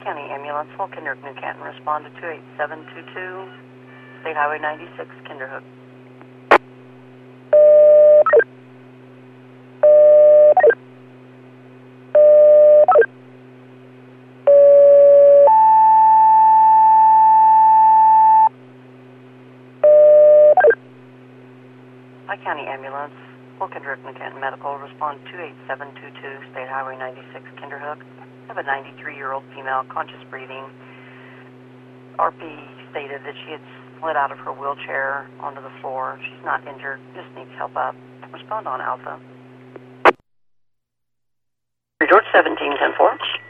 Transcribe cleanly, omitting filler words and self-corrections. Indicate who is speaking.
Speaker 1: County Ambulance, Full Kinderhook, New Canton, respond to 28722, State Highway 96, Kinderhook. County Ambulance, Full Kinderhook, New Canton Medical, respond 28722, State Highway 96, Kinderhook. I have a 93-year-old female, conscious breathing. RP stated that she had slid out of her wheelchair onto the floor. She's not injured, just needs help up. Respond on Alpha. George 1710-4.